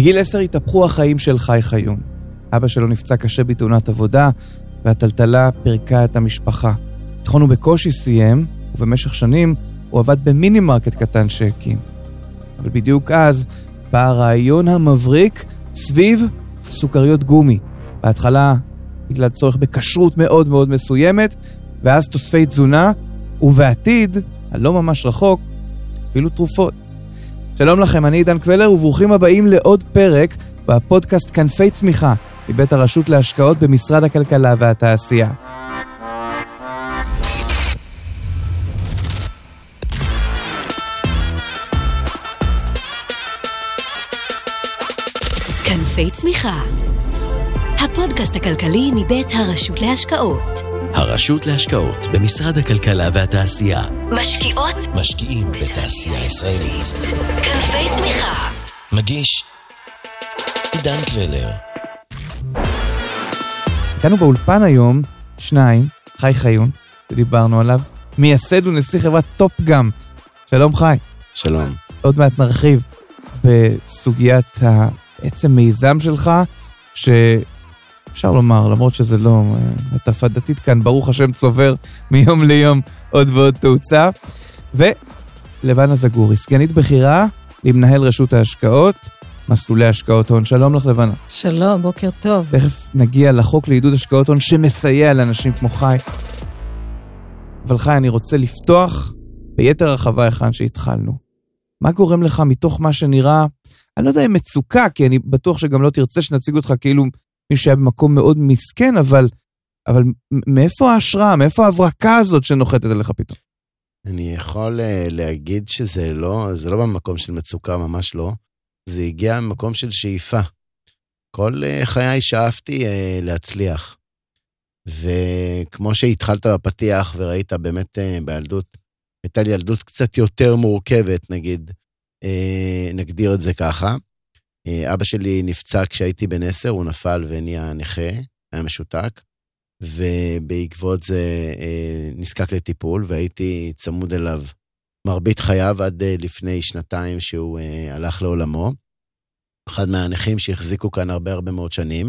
בגיל 10 התהפכו החיים של חי חיון. אבא שלו נפצע קשה בתאונת עבודה, והטלטלה פרקה את המשפחה. תיכון הוא בקושי סיים, ובמשך שנים הוא עבד במינימרקט קטן שהקים. אבל בדיוק אז בא הרעיון המבריק סביב סוכריות גומי. בהתחלה בגלל צורך בכשרות מאוד מאוד מסוימת, ואז תוספי תזונה, ובעתיד, הלא ממש רחוק, אפילו תרופות. שלום לכם, אני עידן קבלר, וברוכים הבאים לעוד פרק בפודקאסט כנפי צמיחה, מבית הרשות להשקעות במשרד הכלכלה והתעשייה. כנפי צמיחה, הפודקאסט הכלכלי מבית הרשות להשקעות. הרשות להשקעות במשרד הכלכלה והתעשייה. משקיעים בתעשייה הישראלית. כנפי צמיחה. מגיש עידן קבלר. איתנו באולפן היום שניים, חי חיון, שדיברנו עליו, מייסד ונשיא חברת טופ גאם. שלום חי. שלום. עוד מעט נרחיב בסוגיית העצם מיזם שלך, אפשר לומר, למרות שזה לא, הטפה דתית כאן, ברוך השם צובר מיום ליום עוד ועוד תאוצה. ולבנה זגורי, סגנית בכירה למנהל רשות ההשקעות, מסלולי השקעות הון. שלום לך לבנה. שלום, בוקר טוב. תכף נגיע לחוק לעידוד השקעות הון שמסייע לאנשים כמו חי. אבל חי, אני רוצה לפתוח ביתר הרחבה היכן שהתחלנו. מה גורם לך מתוך מה שנראה, אני לא יודע אם מצוקה, כי אני בטוח שגם לא תרצה שנציג אותך כאילו מי שהיה במקום מאוד מסכן, אבל מאיפה ההשראה, מאיפה ההברקה הזאת שנוחתת עליך פתאום? אני יכול להגיד שזה לא במקום של מצוקה, ממש לא. זה הגיע ממקום של שאיפה. כל חיי שאפתי להצליח. וכמו שהתחלת בפתיח וראית באמת בילדות, הייתה לי ילדות קצת יותר מורכבת, נגדיר את זה ככה. אבא שלי נפצע כשהייתי בן 10, הוא נפל ונהיה נכה, היה משותק, ובעקבות זה נזקק לטיפול, והייתי צמוד אליו מרבית חייו עד לפני שנתיים שהוא הלך לעולמו. אחד מהנכים שהחזיקו כאן הרבה מאוד שנים,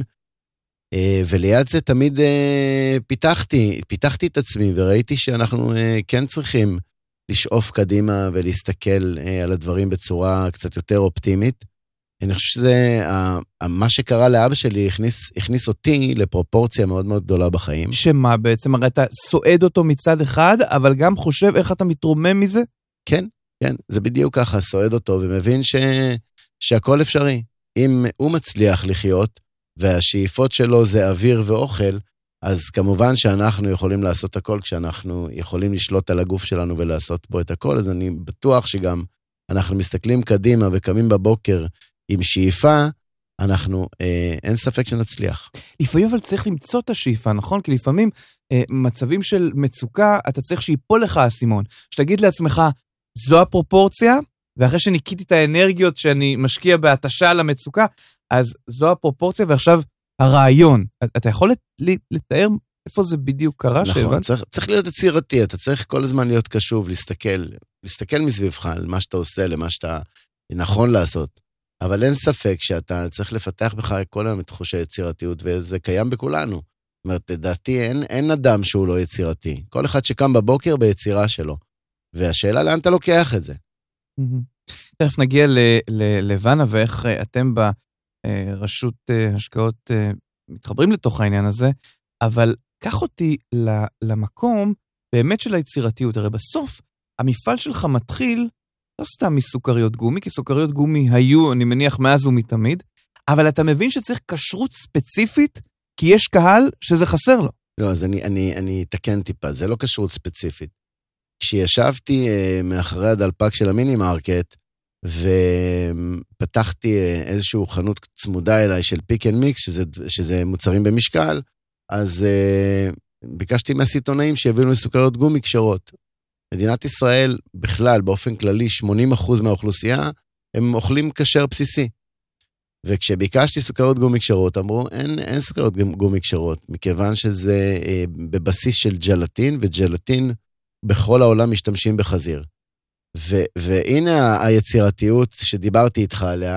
וליד זה תמיד פיתחתי את עצמי, וראיתי שאנחנו כן צריכים לשאוף קדימה ולהסתכל על הדברים בצורה קצת יותר אופטימית. אני חושב שזה, מה שקרה לאבא שלי הכניס אותי לפרופורציה מאוד מאוד גדולה בחיים. שמה בעצם? הרי אתה סועד אותו מצד אחד, אבל גם חושב איך אתה מתרומם מזה? כן, זה בדיוק ככה, סועד אותו ומבין שהכל אפשרי. אם הוא מצליח לחיות, והשאיפות שלו זה אוויר ואוכל, אז כמובן שאנחנו יכולים לעשות הכל, כשאנחנו יכולים לשלוט על הגוף שלנו ולעשות בו את הכל, אז אני בטוח שגם אנחנו מסתכלים קדימה וקמים בבוקר עם שאיפה, אין ספק שנצליח. לפעמים אבל צריך למצוא את השאיפה, נכון? כי לפעמים מצבים של מצוקה, אתה צריך שיפול לך הסימון. שתגיד לעצמך, זו הפרופורציה, ואחרי שניקיתי את האנרגיות שאני משקיע בהתשה על המצוקה, אז זו הפרופורציה, ועכשיו הרעיון. אתה יכול לתאר איפה זה בדיוק קרה? נכון, צריך להיות יצירתי, אתה צריך כל הזמן להיות קשוב, להסתכל מסביבך על מה שאתה עושה, למה שאתה נכון לעשות. אבל אין ספק שאתה צריך לפתח בך כל היום את תחושי יצירתיות, וזה קיים בכולנו. זאת אומרת, לדעתי אין אדם שהוא לא יצירתי. כל אחד שקם בבוקר ביצירה שלו. והשאלה לאן אתה לוקח את זה. תכף נגיע לבנה, ואיך אתם ברשות השקעות מתחברים לתוך העניין הזה, אבל קח אותי למקום באמת של היצירתיות. הרי בסוף המפעל שלך מתחיל לא סתם מסוכריות גומי, כי סוכריות גומי היו, אני מניח, מאז ומתמיד, אבל אתה מבין שצריך כשרות ספציפית, כי יש קהל שזה חסר לו. לא, אז אני אתקן טיפה, זה לא כשרות ספציפית. כשישבתי מאחורי הדלפק של המינימרקט, ופתחתי איזשהו חנות צמודה אליי של פיק אנד מיקס, שזה מוצרים במשקל, אז ביקשתי מהסיטונאים שיביאו לי סוכריות גומי כשרות. מדינת ישראל בכלל, באופן כללי, 80% מהאוכלוסייה, הם אוכלים כשר בסיסי. וכשביקשתי סוכריות גומי כשרות, אמרו, אין סוכריות גומי כשרות, מכיוון שזה בבסיס של ג'לטין, וג'לטין בכל העולם משתמשים בחזיר. והנה היצירתיות שדיברתי איתך עליה,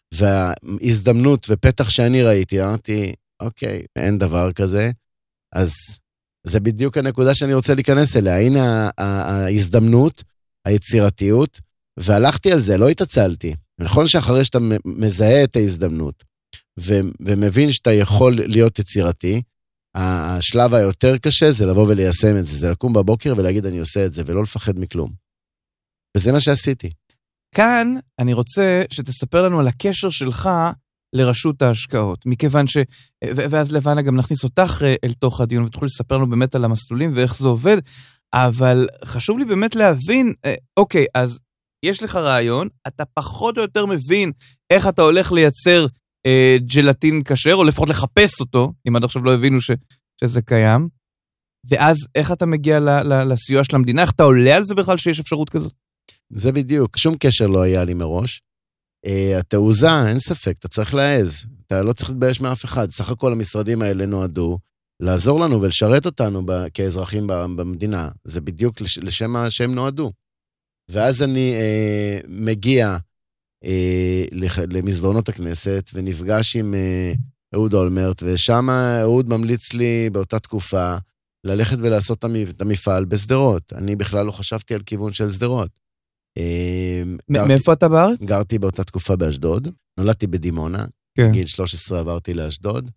וההזדמנות ופתח שאני ראיתי, אמרתי, אוקיי, אין דבר כזה, אז זה בדיוק הנקודה שאני רוצה להיכנס אליה. הנה ההזדמנות, היצירתיות, והלכתי על זה, לא התעצלתי. נכון שאחרי שאתה מזהה את ההזדמנות, ומבין שאתה יכול להיות יצירתי, השלב היותר קשה זה לבוא וליישם את זה, זה לקום בבוקר ולהגיד אני עושה את זה, ולא לפחד מכלום. וזה מה שעשיתי. כאן אני רוצה שתספר לנו על הקשר שלך לרשות ההשקעות, מכיוון ואז לבנה גם נכניס אותך אל תוך הדיון, ותוכלו לספר לנו באמת על המסלולים ואיך זה עובד, אבל חשוב לי באמת להבין, אוקיי, אז יש לך רעיון, אתה פחות או יותר מבין איך אתה הולך לייצר ג'לטין כשר, או לפחות לחפש אותו, אם עד עכשיו לא הבינו שזה קיים, ואז איך אתה מגיע לסיוע של המדינה, איך אתה עולה על זה בכלל שיש אפשרות כזאת? זה בדיוק, שום קשר לא היה לי מראש. התעוזה, אין ספק, אתה צריך להעז, אתה לא צריך להתבייש מאף אחד, סך הכל המשרדים האלה נועדו לעזור לנו ולשרת אותנו כאזרחים במדינה, זה בדיוק לשם מה שהם נועדו. ואז אני מגיע למסדרונות הכנסת ונפגש עם אהוד אולמרט, ושם אהוד ממליץ לי באותה תקופה ללכת ולעשות את המפעל בסדרות. אני בכלל לא חשבתי על כיוון של סדרות. מאיפה אתה בארץ? גרתי באותה תקופה באשדוד, נולדתי בדימונה, בגיל 13 עברתי לאשדוד,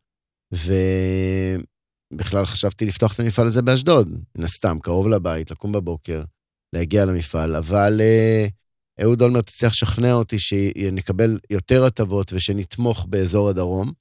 ובכלל חשבתי לפתוח את המפעל הזה באשדוד, נסתם, קרוב לבית, לקום בבוקר, להגיע למפעל, אבל אהוד אולמרט צריך לשכנע אותי שנקבל יותר הטבות ושנתמוך באזור הדרום,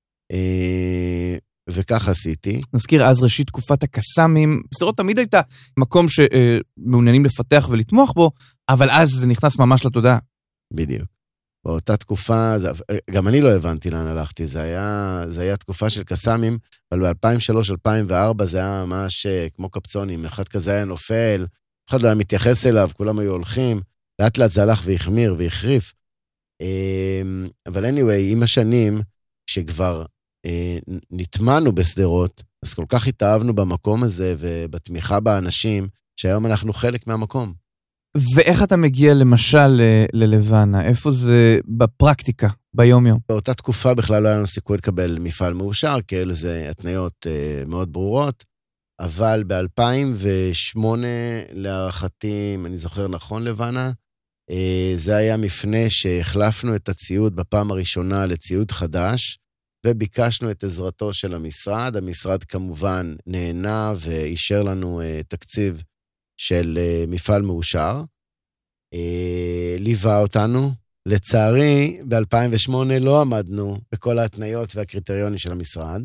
וכך עשיתי. נזכיר, אז ראשית תקופת הקסאמים, סדרות תמיד הייתה מקום שמעוניינים לפתח ולתמוך בו, אבל אז זה נכנס ממש לתודעה. בדיוק. באותה תקופה, גם אני לא הבנתי לאן הלכתי, זה היה תקופה של קסאמים, אבל ב-2003-2004 זה היה ממש כמו קפצונים, אחד כזה היה נופל, אחד לא היה מתייחס אליו, כולם היו הולכים, לאט לאט זה הלך והחמיר והחריף. אבל anyway, עם השנים, שכבר נטמנו בסדרות, אז כל כך התאהבנו במקום הזה, ובתמיכה באנשים, שהיום אנחנו חלק מהמקום. ואיך אתה מגיע למשל ללבנה? איפה זה בפרקטיקה, ביום יום? באותה תקופה בכלל לא היה לנו סיכוי לקבל מפעל מאושר, כי אלה זה התניות מאוד ברורות, אבל ב-2008 להערכתי, אם אני זוכר נכון לבנה, זה היה מפנה שהחלפנו את הציוד בפעם הראשונה לציוד חדש, וביקשנו את עזרתו של המשרד. המשרד כמובן נהנה ואישר לנו תקציב של מפעל מאושר. ליווה אותנו. לצערי, ב-2008 לא עמדנו בכל ההתניות והקריטריונים של המשרד,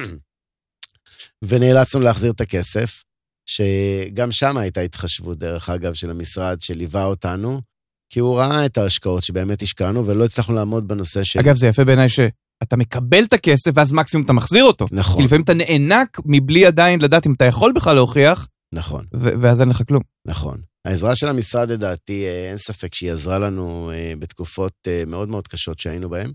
ונאלצנו להחזיר את הכסף, שגם שם הייתה התחשבות, דרך אגב, של המשרד שליווה אותנו, כי הוא ראה את ההשקעות שבאמת השקענו, ולא הצלחנו לעמוד בנושא של... אגב, זה יפה בעיניי שאתה מקבל את הכסף, ואז מקסימום אתה מחזיר אותו. נכון. כי לפעמים אתה נענק מבלי עדיין לדעת אם אתה יכול בכלל להוכיח. נכון. ואז אין לך כלום. נכון. העזרה של המשרד, לדעתי, אין ספק שהיא עזרה לנו בתקופות מאוד מאוד קשות שהיינו בהן,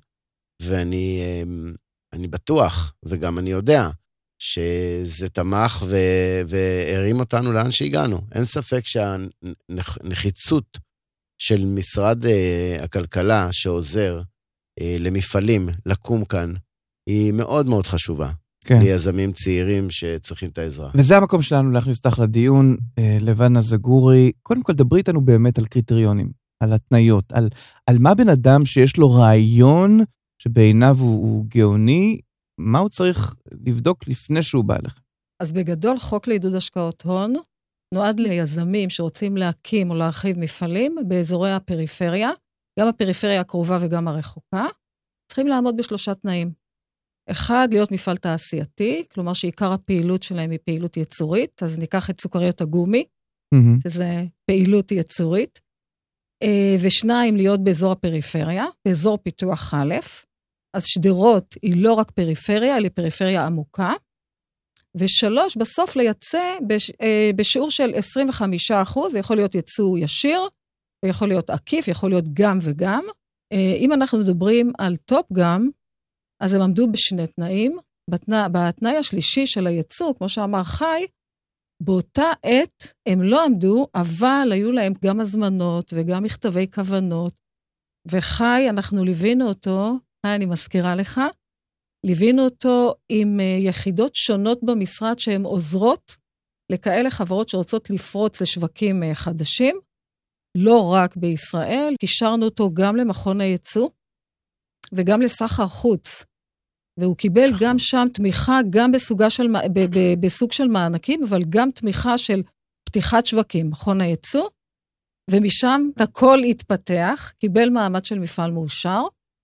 ואני בטוח, וגם אני יודע, שזה תמך והרים אותנו לאן שהגענו. אין ספק שהנחיצות של משרד הכלכלה שעוזר למפעלים לקום כאן, היא מאוד מאוד חשובה. כן. ליזמים צעירים שצריכים את העזרה. וזה המקום שלנו להכניס אותך לדיון, לבנה זגורי. קודם כל, דברי איתנו באמת על קריטריונים, על התניות, על מה בן אדם שיש לו רעיון שבעיניו הוא גאוני, מה הוא צריך לבדוק לפני שהוא בא אליך? אז בגדול, חוק לעידוד השקעות הון נועד ליזמים שרוצים להקים או להרחיב מפעלים באזורי הפריפריה, גם הפריפריה הקרובה וגם הרחוקה, צריכים לעמוד בשלושה תנאים. אחד, להיות מפעל תעשייתי, כלומר שעיקר הפעילות שלהם היא פעילות יצורית, אז ניקח את סוכריות הגומי, שזה פעילות יצורית, ושניים, להיות באזור הפריפריה, באזור פיתוח א', אז שדרות היא לא רק פריפריה, אלא פריפריה עמוקה, ושלוש, בסוף לייצא בשיעור של 25%, זה יכול להיות ייצוא ישיר, ויכול להיות עקיף, יכול להיות גם וגם. אם אנחנו מדברים על טופ גם, אז הם עמדו בשני תנאים. בתנאי השלישי של הייצוא, כמו שאמר חי, באותה עת הם לא עמדו, אבל היו להם גם הזמנות וגם מכתבי כוונות, וחי, אנחנו ליווינו אותו, אני מזכירה לך, ליווינו אותו עם יחידות שונות במשרד שהן עוזרות לכאלה חברות שרוצות לפרוץ לשווקים חדשים, לא רק בישראל, קישרנו אותו גם למכון הייצוא וגם לסחר חוץ, והוא קיבל גם שם תמיכה, גם בסוג של מענקים, אבל גם תמיכה של פתיחת שווקים, מכון הייצוא, ומשם הכל התפתח, קיבל מעמד של מפעל מאושר.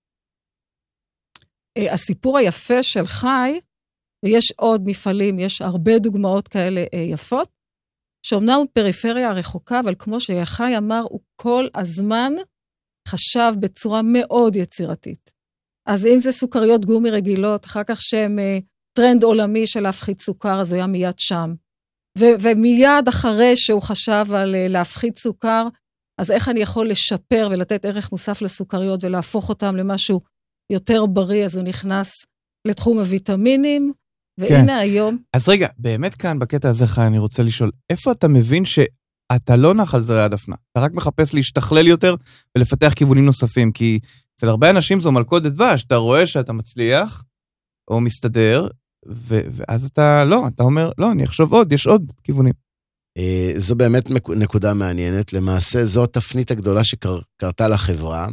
הסיפור היפה של חי, ויש עוד מפעלים, יש הרבה דוגמאות כאלה יפות, שאומנם פריפריה הרחוקה, אבל כמו שחי אמר, הוא כל הזמן חשב בצורה מאוד יצירתית. אז אם זה סוכריות גומי רגילות, אחר כך שהם טרנד עולמי של להפחית סוכר, אז הוא היה מיד שם. ומיד אחרי שהוא חשב על להפחית סוכר, אז איך אני יכול לשפר ולתת ערך מוסף לסוכריות ולהפוך אותם למשהו יותר בריא, אז הוא נכנס לתחום הוויטמינים, והנה כן. היום... אז רגע, באמת כאן בקטע הזה חי, אני רוצה לשאול, איפה אתה מבין שאתה לא נח על זרי הדפנה? אתה רק מחפש להשתכלל יותר ולפתח כיוונים נוספים, כי אצל הרבה אנשים זו מלכודת דבש, אתה רואה שאתה מצליח או מסתדר, ואז אתה לא, אתה אומר, לא, אני אחשוב עוד, יש עוד כיוונים. זו באמת נקודה מעניינת, למעשה זו התפנית הגדולה שקרתה לחברה.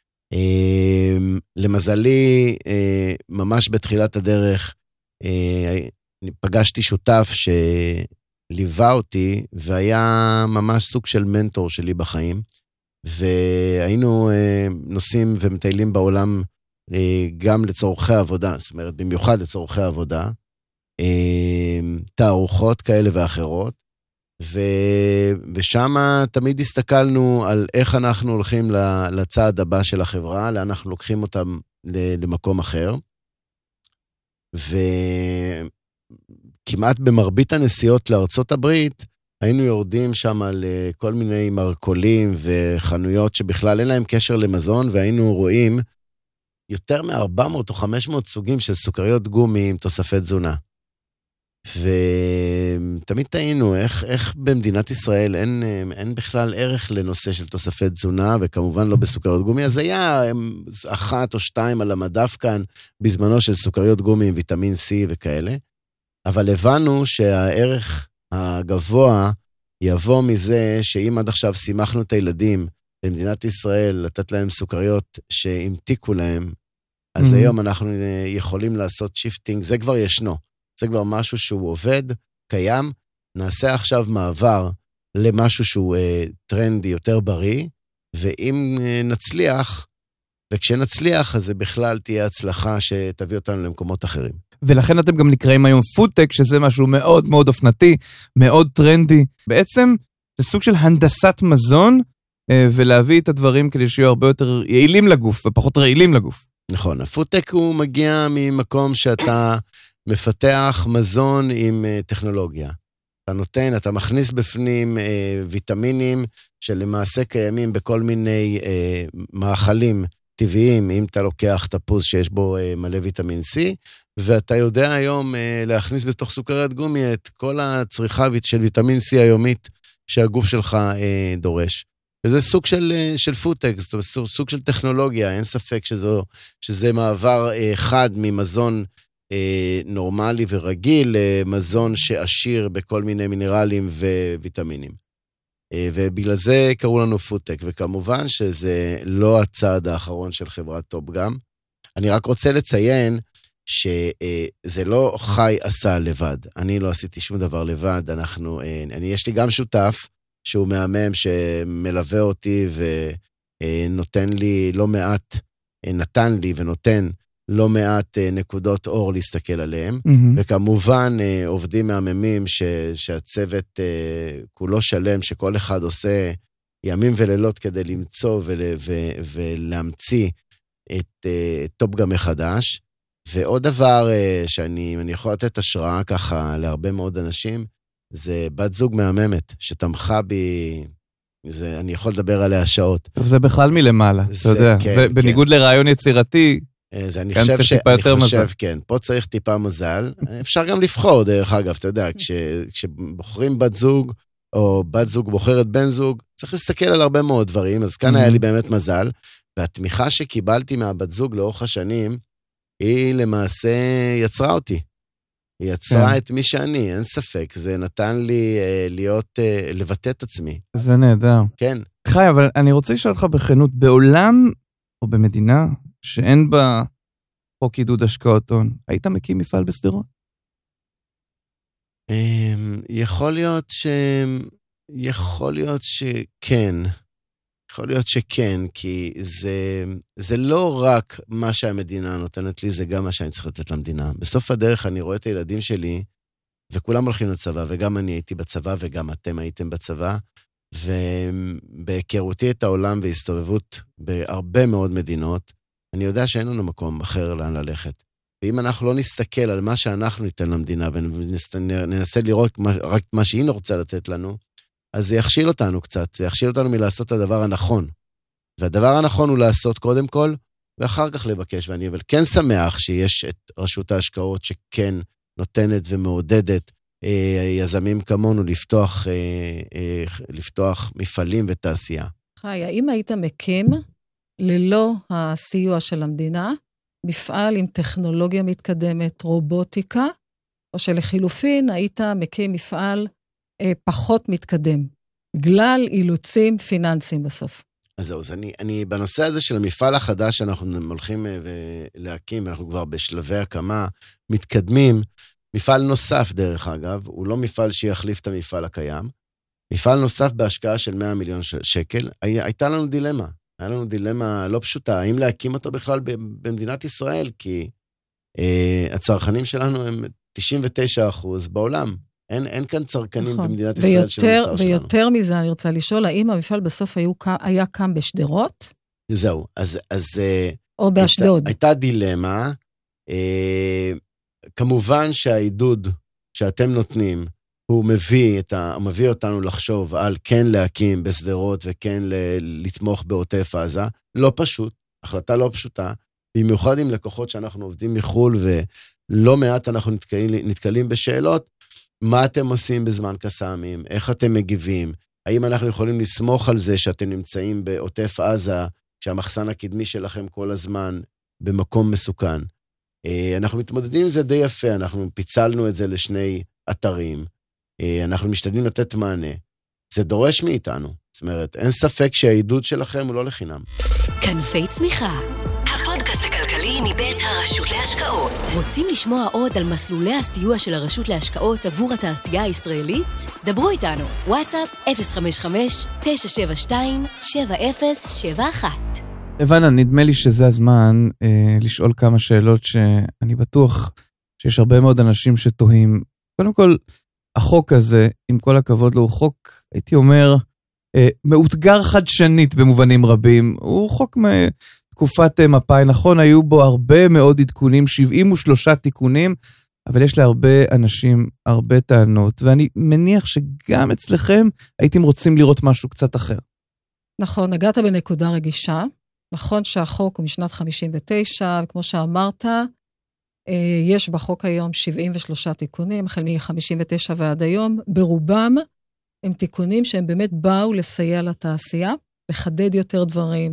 למזלי, ממש בתחילת הדרך, פגשתי שותף שליווה אותי, והיה ממש סוג של מנטור שלי בחיים, והיינו נוסעים ומטיילים בעולם גם לצורכי עבודה, זאת אומרת, במיוחד לצורכי עבודה, תערוכות כאלה ואחרות, ושם תמיד הסתכלנו על איך אנחנו הולכים לצעד הבא של החברה, לאן אנחנו לוקחים אותם למקום אחר, וכמעט במרבית הנסיעות לארצות הברית, היינו יורדים שם על כל מיני מרקולים וחנויות שבכלל אין להם קשר למזון, והיינו רואים יותר מ-400 או 500 סוגים של סוכריות גומי עם תוספי תזונה. ותמיד טעינו איך במדינת ישראל אין בכלל ערך לנושא של תוספי תזונה, וכמובן לא בסוכריות גומי, אז היה 1 או 2 על המדף כאן בזמנו של סוכריות גומי עם ויטמין C וכאלה, אבל הבנו שהערך הגבוה יבוא מזה שאם עד עכשיו שימחנו את הילדים במדינת ישראל לתת להם סוכריות שהמתיקו להם, אז היום אנחנו יכולים לעשות שיפטינג, זה כבר ישנו, זה כבר משהו שהוא עובד, קיים, נעשה עכשיו מעבר למשהו שהוא טרנדי יותר בריא, ואם נצליח, וכשנצליח, אז זה בכלל תהיה הצלחה שתביא אותנו למקומות אחרים. ולכן אתם גם נקראים היום פודטק, שזה משהו מאוד מאוד אופנתי, מאוד טרנדי. בעצם זה סוג של הנדסת מזון, ולהביא את הדברים כדי שיהיו הרבה יותר יעילים לגוף, ופחות רעילים לגוף. נכון, הפודטק הוא מגיע ממקום שאתה מפתח מזון עם טכנולוגיה. אתה מכניס בפנים ויטמינים שלמעשה קיימים בכל מיני מאכלים טבעיים, אם אתה לוקח תפוז שיש בו מלא ויטמין C, ואתה יודע היום להכניס בתוך סוכריית גומי את כל הצריכה של ויטמין C היומית שהגוף שלך דורש. וזה סוג של פודטק, סוג של טכנולוגיה, אין ספק שזה מעבר חד ממזון נורמלי ורגיל, למזון שעשיר בכל מיני מינרלים וויטמינים. ובגלל זה קראו לנו פודטק, וכמובן שזה לא הצעד האחרון של חברת טופ גם. אני רק רוצה לציין שזה לא חי עשה לבד, אני לא עשיתי שום דבר לבד, יש לי גם שותף שהוא מהמם שמלווה אותי ונותן לי לא מעט, נתן לי ונותן לא מעט נקודות אור להסתכל עליהם, וכמובן עובדים מהממים שהצוות כולו שלם, שכל אחד עושה ימים ולילות כדי למצוא ולהמציא את טופ גם מחדש. ועוד דבר שאני יכול לתת השראה ככה להרבה מאוד אנשים, זה בת זוג מהממת שתמכה בי, אני יכול לדבר עליה שעות. זה בכלל מלמעלה, אתה יודע, זה בניגוד לרעיון יצירתי, אני חושב, כן, פה צריך טיפה מזל, אפשר גם לבחור דרך אגב, אתה יודע, כשבוחרים בת זוג, או בת זוג בוחרת בן זוג, צריך להסתכל על הרבה מאוד דברים, אז כאן היה לי באמת מזל, והתמיכה שקיבלתי מהבת זוג לאורך השנים, היא למעשה יצרה אותי. היא יצרה את מי שאני, אין ספק. זה נתן לי לבטא את עצמי. זה נהדר. כן. חי, אבל אני רוצה לשאול אותך בכנות, בעולם או במדינה שאין בה חוק עידוד השקעות הון, היית מקים מפעל בשדרות? יכול להיות שכן. יכול להיות שכן, כי זה לא רק מה שהמדינה נותנת לי, זה גם מה שאני צריך לתת למדינה. בסוף הדרך אני רואה את הילדים שלי, וכולם הולכים לצבא, וגם אני הייתי בצבא, וגם אתם הייתם בצבא, ובהיכרותי את העולם והסתובבות בהרבה מאוד מדינות, אני יודע שאין לנו מקום אחר לאן ללכת. ואם אנחנו לא נסתכל על מה שאנחנו ניתן למדינה, וננסה לראות רק מה שהיא רוצה לתת לנו, אז זה יכשיל אותנו קצת, זה יכשיל אותנו מלעשות את הדבר הנכון. והדבר הנכון הוא לעשות קודם כל, ואחר כך לבקש. ואני אבל כן שמח שיש את רשות ההשקעות שכן נותנת ומעודדת יזמים כמונו לפתוח מפעלים ותעשייה. חי, האם היית מקים ללא הסיוע של המדינה, מפעל עם טכנולוגיה מתקדמת, רובוטיקה, או שלחילופין היית מקים מפעל פחות מתקדם, בגלל אילוצים פיננסיים בסוף? אז זהו, אני בנושא הזה של המפעל החדש שאנחנו הולכים להקים, אנחנו כבר בשלבי הקמה מתקדמים, מפעל נוסף דרך אגב, הוא לא מפעל שיחליף את המפעל הקיים, מפעל נוסף בהשקעה של 100 מיליון שקל, הייתה לנו דילמה, היה לנו דילמה לא פשוטה, האם להקים אותו בכלל במדינת ישראל, כי הצרכנים שלנו הם 99% בעולם, אין כאן צרכנים במדינת ישראל של המוצר שלנו. ויותר מזה אני רוצה לשאול, האם המפעל בסוף היה קם בשדרות? זהו, אז או באשדוד. הייתה דילמה, כמובן שהעידוד שאתם נותנים, הוא מביא אותנו לחשוב על כן להקים בשדרות וכן לתמוך בעוטף עזה, לא פשוט, החלטה לא פשוטה, במיוחד עם לקוחות שאנחנו עובדים מחול ולא מעט אנחנו נתקלים בשאלות, מה אתם עושים בזמן קסאמים, איך אתם מגיבים, האם אנחנו יכולים לסמוך על זה שאתם נמצאים בעוטף עזה, כשהמחסן הקדמי שלכם כל הזמן במקום מסוכן. אנחנו מתמודדים עם זה די יפה, אנחנו פיצלנו את זה לשני אתרים, אנחנו משתדלים לתת מענה. זה דורש מאיתנו, זאת אומרת, אין ספק שהעידוד שלכם הוא לא לחינם. כנפי צמיחה, הפודקאסט הכלכלי מבית הרשות להשקעות. רוצים לשמוע עוד על מסלולי הסיוע של הרשות להשקעות עבור התעשייה הישראלית? דברו איתנו, וואטסאפ 055-972-7071. לבנה, נדמה לי שזה הזמן לשאול כמה שאלות שאני בטוח שיש הרבה מאוד אנשים שתוהים. קודם כל, החוק הזה, עם כל הכבוד לו, הוא חוק, הייתי אומר, מאותגר חדשנית במובנים רבים. הוא חוק מתקופת מפא"י, נכון, היו בו הרבה מאוד עדכונים, 73 תיקונים, אבל יש להרבה אנשים הרבה טענות, ואני מניח שגם אצלכם הייתם רוצים לראות משהו קצת אחר. נכון, נגעת בנקודה רגישה. נכון שהחוק הוא משנת 59, וכמו שאמרת, יש בחוק היום 73 תיקונים, החל מ-59 ועד היום, ברובם הם תיקונים שהם באמת באו לסייע לתעשייה, לחדד יותר דברים,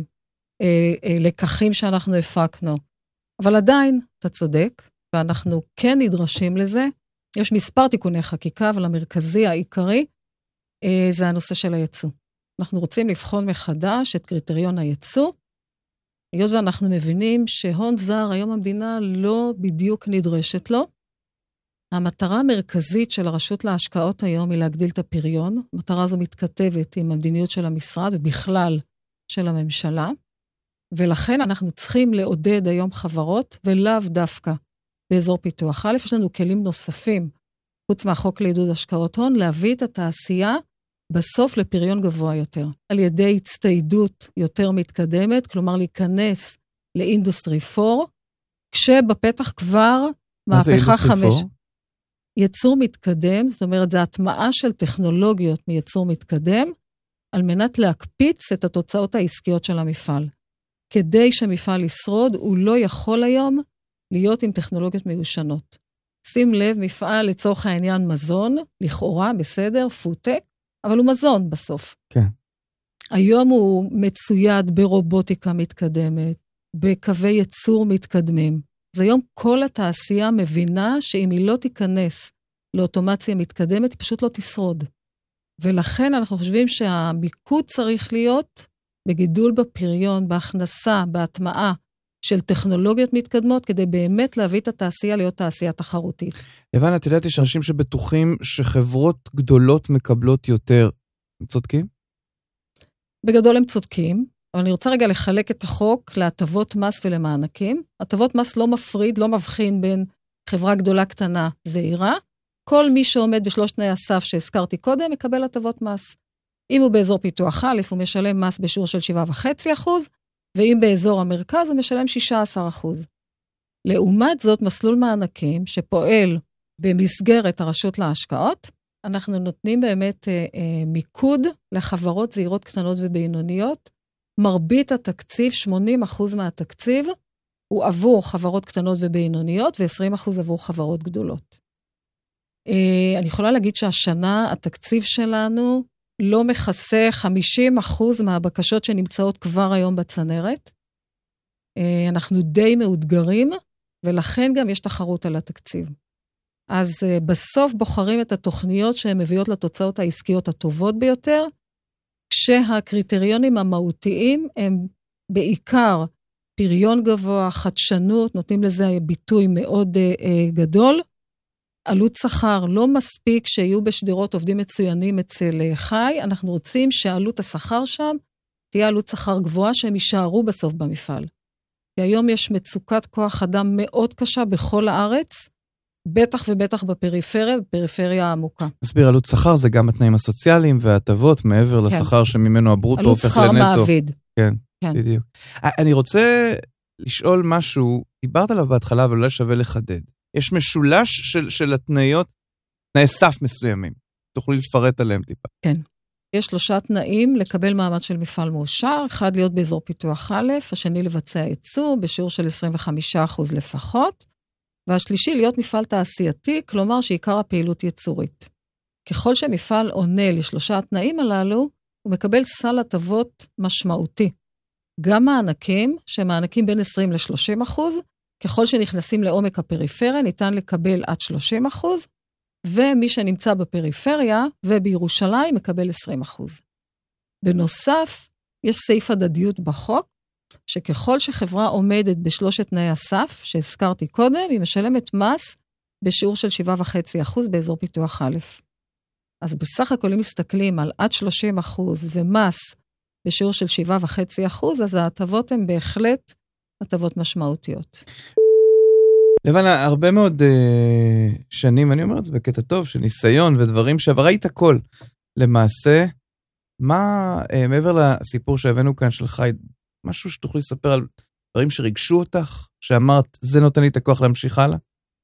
לקחים שאנחנו הפקנו. אבל עדיין, אתה צודק, ואנחנו כן נדרשים לזה. יש מספר תיקוני חקיקה, אבל המרכזי העיקרי זה הנושא של הייצוא. אנחנו רוצים לבחון מחדש את קריטריון הייצוא, היות ואנחנו מבינים שהון זר, היום המדינה לא בדיוק נדרשת לו. המטרה המרכזית של הרשות להשקעות היום היא להגדיל את הפריון. המטרה הזו מתכתבת עם המדיניות של המשרד ובכלל של הממשלה. ולכן אנחנו צריכים לעודד היום חברות ולאו דווקא באזור פיתוח. א', יש לנו כלים נוספים, חוץ מהחוק לעידוד השקעות הון, להביא את התעשייה בסוף לפריון גבוה יותר, על ידי הצטיידות יותר מתקדמת, כלומר להיכנס לאינדוסטרי 4, כשבפתח כבר מהפכה 5. ייצור מתקדם, זאת אומרת, זה הטמעה של טכנולוגיות מייצור מתקדם, על מנת להקפיץ את התוצאות העסקיות של המפעל. כדי שהמפעל ישרוד, הוא לא יכול היום להיות עם טכנולוגיות מיושנות. שים לב, מפעל לצורך העניין מזון, לכאורה בסדר, פוטק, אבל הוא מזון בסוף. כן. היום הוא מצויד ברובוטיקה מתקדמת, בקווי ייצור מתקדמים. אז היום כל התעשייה מבינה שאם היא לא תיכנס לאוטומציה מתקדמת, היא פשוט לא תשרוד. ולכן אנחנו חושבים שהמיקוד צריך להיות בגידול בפריון, בהכנסה, בהטמעה של טכנולוגיות מתקדמות, כדי באמת להביא את התעשייה להיות תעשייה תחרותית. לבנה, את יודעת, יש אנשים שבטוחים שחברות גדולות מקבלות יותר. הם צודקים? בגדול הם צודקים, אבל אני רוצה רגע לחלק את החוק להטבות מס ולמענקים. הטבות מס לא מפריד, לא מבחין בין חברה גדולה קטנה זעירה. כל מי שעומד בשלושת תנאי הסף שהזכרתי קודם, מקבל הטבות מס. אם הוא באזור פיתוח א', הוא משלם מס בשיעור של 7.5%, ואם באזור המרכז, הוא משלם 16%. לעומת זאת, מסלול מענקים שפועל במסגרת הרשות להשקעות, אנחנו נותנים באמת מיקוד לחברות זעירות קטנות ובינוניות. מרבית התקציב, 80% מהתקציב, הוא עבור חברות קטנות ובינוניות, ו20% עבור חברות גדולות. אני יכולה להגיד שהשנה התקציב שלנו לא מכסה 50% מהבקשות שנמצאות כבר היום בצנרת. אנחנו די מאותגרים, ולכן גם יש תחרות על התקציב. אז בסוף בוחרים את התוכניות שהן מביאות לתוצאות העסקיות הטובות ביותר, כשהקריטריונים המהותיים הם בעיקר פריון גבוה, חדשנות, נותנים לזה ביטוי מאוד גדול, עלות שכר לא מספיק שיהיו בשדרות עובדים מצוינים אצל חי, אנחנו רוצים שעלות השכר שם תהיה עלות שכר גבוהה שהם יישארו בסוף במפעל. כי היום יש מצוקת כוח אדם מאוד קשה בכל הארץ, בטח ובטח בפריפריה העמוקה. נסביר, עלות שכר זה גם התנאים הסוציאליים וההטבות מעבר לשכר שממנו הברוטו הופך לנטו. עלות שכר מעביד. כן, בדיוק. אני רוצה לשאול משהו, דיברת עליו בהתחלה, אבל אולי שווה לחדד. יש משולש של התנאיות, תנאי סף מסוימים. תוכלו לפרט עליהם טיפה. כן. יש 3 תנאים לקבל מעמד של מפעל מאושר, אחד להיות באזור פיתוח א', השני לבצע ייצוא בשיעור של 25% לפחות, והשלישי להיות מפעל תעשייתי, כלומר שעיקר הפעילות ייצורית. ככל שמפעל עונה ל3 התנאים הללו, הוא מקבל סל הטבות משמעותי. גם מענקים, שמענקים בין 20 ל-30%, ככל שנכנסים לעומק הפריפריה, ניתן לקבל עד 30%, ומי שנמצא בפריפריה ובירושלים מקבל 20%. בנוסף, יש סעיף הדדיות בחוק, שככל שחברה עומדת ב3 תנאי הסף, שהזכרתי קודם, היא משלמת מס בשיעור של 7.5% באזור פיתוח א'. אז בסך הכל אם מסתכלים על עד 30% ומס בשיעור של 7.5%, אז ההטבות הן בהחלט הטבות משמעותיות. לבנה, הרבה מאוד שנים, אני אומר את זה בקטע טוב, של ניסיון ודברים שעברת הכל. למעשה, מה מעבר לסיפור שהבאנו כאן של חי, משהו שתוכלי לספר על דברים שריגשו אותך, שאמרת, זה נותן לי את הכוח להמשיך הלאה?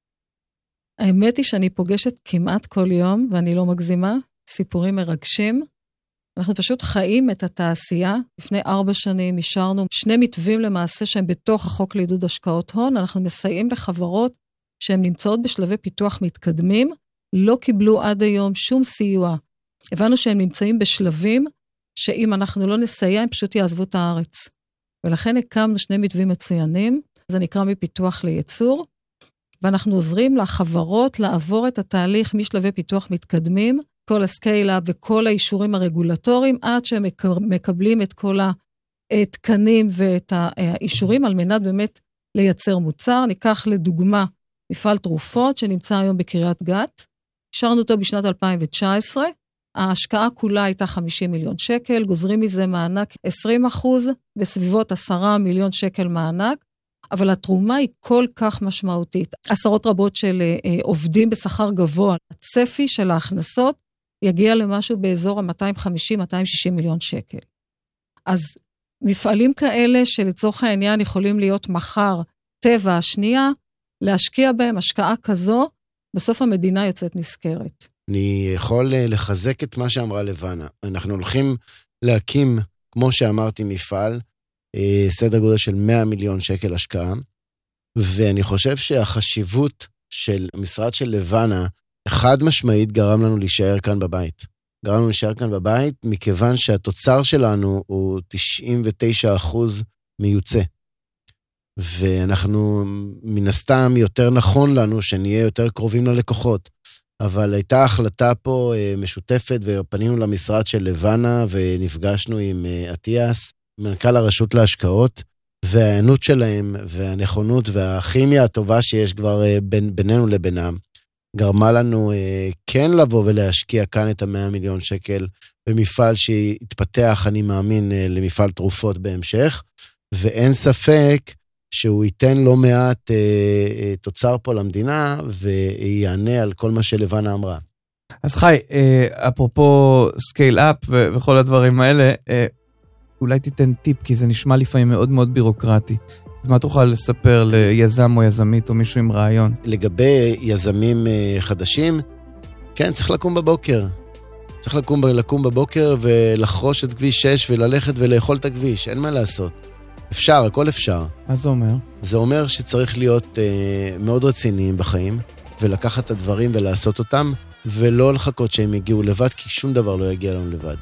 האמת היא שאני פוגשת כמעט כל יום, ואני לא מגזימה, סיפורים מרגשים. אנחנו פשוט חיים את התעשייה. לפני 4 שנים אישרנו 2 מתווים למעשה שהם בתוך החוק לעידוד השקעות הון. אנחנו מסייעים לחברות שהן נמצאות בשלבי פיתוח מתקדמים, לא קיבלו עד היום שום סיוע. הבנו שהם נמצאים בשלבים שאם אנחנו לא נסייע, הם פשוט יעזבו את הארץ. ולכן הקמנו 2 מתווים מצוינים, זה נקרא מפיתוח לייצור, ואנחנו עוזרים לחברות לעבור את התהליך משלבי פיתוח מתקדמים, כל הסקיילה וכל האישורים הרגולטוריים, עד שהם מקבלים את כל התקנים ואת האישורים, על מנת באמת לייצר מוצר. ניקח לדוגמה מפעל תרופות שנמצא היום בקריית גת, אישרנו אותו בשנת 2019, ההשקעה כולה הייתה 50 מיליון שקל, גוזרים מזה מענק 20%, בסביבות 10 מיליון שקל מענק, אבל התרומה היא כל כך משמעותית. עשרות רבות של עובדים בשכר גבוה, הצפי של ההכנסות יגיע למשהו באזור ה-250-260 מיליון שקל. אז מפעלים כאלה שלצורך העניין יכולים להיות מחר טבע השנייה, להשקיע בהם השקעה כזו, בסוף המדינה יוצאת נזכרת. אני יכול לחזק את מה שאמרה לבנה. אנחנו הולכים להקים, כמו שאמרתי, מפעל, סדר גודל של 100 מיליון שקל השקעה, ואני חושב שהחשיבות של המשרד של לבנה, חד משמעית גרם לנו להישאר כאן בבית. גרם לנו להישאר כאן בבית, מכיוון שהתוצר שלנו הוא 99% מיוצא. ואנחנו מן הסתם יותר נכון לנו שנהיה יותר קרובים ללקוחות. אבל הייתה החלטה פה משותפת, ופנינו למשרד של לבנה, ונפגשנו עם אטיאס, מנכ"ל הרשות להשקעות, והעיינות שלהם, והנכונות, והכימיה הטובה שיש כבר בינינו לבינם, גרמה לנו כן לבוא ולהשקיע כאן את 100 מיליון שקל, במפעל שיתפתח, אני מאמין, למפעל תרופות בהמשך, ואין ספק שהוא ייתן לא מעט תוצר פה למדינה, ויענה על כל מה שלבנה אמרה. אז חי, אפרופו סקייל אפ וכל הדברים האלה, אולי תיתן טיפ, כי זה נשמע לפעמים מאוד מאוד בירוקרטי. אז מה תוכל לספר ליזם או יזמית או מישהו עם רעיון? לגבי יזמים חדשים, כן, צריך לקום בבוקר. צריך לקום בבוקר ולחרוש את כביש 6 וללכת ולאכול את הכביש. אין מה לעשות. אפשר, הכל אפשר. מה זה אומר? זה אומר שצריך להיות מאוד רציניים בחיים, ולקחת את הדברים ולעשות אותם, ולא לחכות שהם יגיעו לבד, כי שום דבר לא יגיע לנו לבד.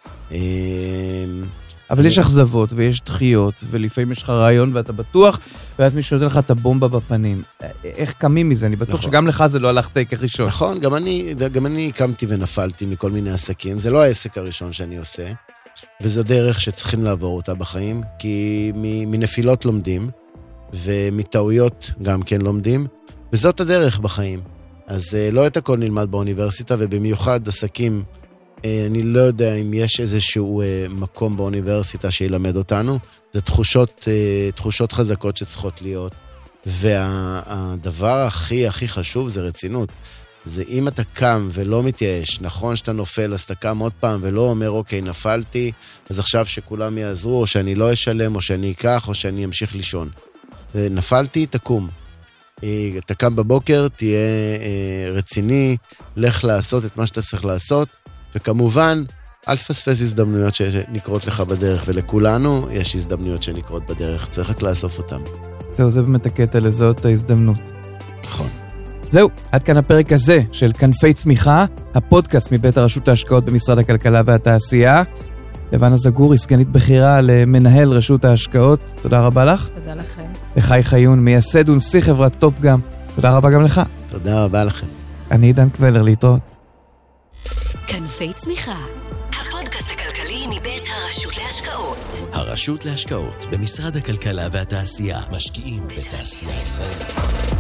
אבל יש אכזבות ויש דחיות, ולפעמים יש לך רעיון ואתה בטוח, ואז מישהו נותן לך את הבומבה בפנים. איך קמים מזה? אני בטוח שגם לך זה לא הלך טייק הראשון. נכון, גם אני קמתי ונפלתי מכל מיני עסקים. זה לא העסק הראשון שאני עושה, וזו דרך שצריכים לעבור אותה בחיים, כי מנפילות לומדים, ומטעויות גם כן לומדים, וזאת הדרך בחיים. אז לא את הכל נלמד באוניברסיטה, ובמיוחד עסקים, אני לא יודע אם יש איזשהו מקום באוניברסיטה שילמד אותנו, זה תחושות חזקות שצריכות להיות, והדבר הכי חשוב זה רצינות. זה אם אתה קם ולא מתייאש, נכון שאתה נופל, אז אתה קם עוד פעם ולא אומר, אוקיי, נפלתי, אז עכשיו שכולם יעזרו, או שאני לא אשלם, או שאני אקח, או שאני אמשיך לישון. נפלתי, תקום. אתה קם בבוקר, תהיה רציני, לך לעשות את מה שאתה צריך לעשות, וכמובן, אל תפספס הזדמנויות שנקרות לך בדרך, ולכולנו יש הזדמנויות שנקרות בדרך, צריך רק לאסוף אותן. זהו, זה באמת הקטע לזהות את ההזדמנות. נכון. זהו, עד כאן הפרק הזה של כנפי צמיחה, הפודקאסט מבית הרשות להשקעות במשרד הכלכלה והתעשייה. לבנה זגורי, סגנית בכירה למנהל רשות ההשקעות, תודה רבה לך. תודה לכם. לחי חיון, מייסד ונשיא חברת טופ-גאם, תודה רבה גם לך. תודה רבה לכם. אני עידן קבלר, להתראות. כנפי צמיחה, הפודקאסט הכלכלי מבית הרשות להשקעות. הרשות להשקעות במשרד הכלכלה והתעשייה. משקיעים בתעשייה ישראלית.